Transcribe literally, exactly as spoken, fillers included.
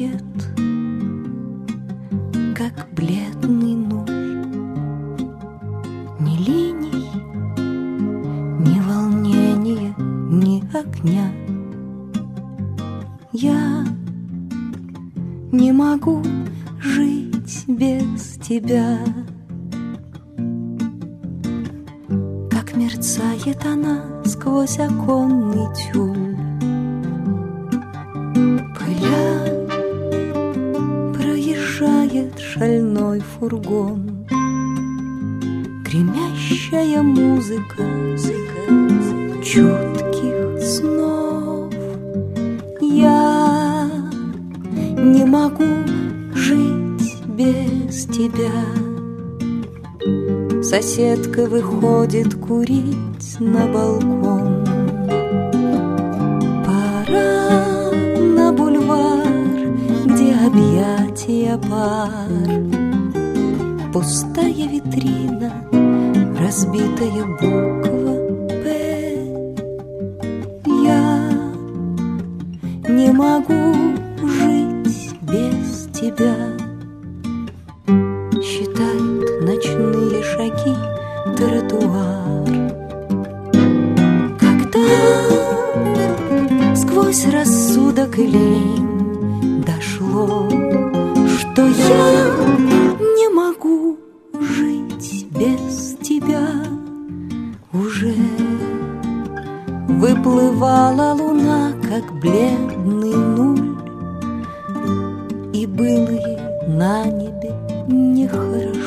тает, как бледный нуль. Ни линий, ни волнения, ни огня. Я не могу жить без тебя. Как мерцает она сквозь оконный тюль, пыля проезжает шальной фургон. Гремящая музыка чутких снов. Я не могу жить без тебя. Соседка выходит курить на балкон. Пора на бульвар, где объятия пар. Пустая витрина, разбитая буква «П». Я не могу жить без тебя. Считают ночные шаги тротуар. Когда сквозь рассудок и лень дошло, что я не могу жить без тебя, уже выплывала луна, как бледный нуль, и было ей на небе нехорошо.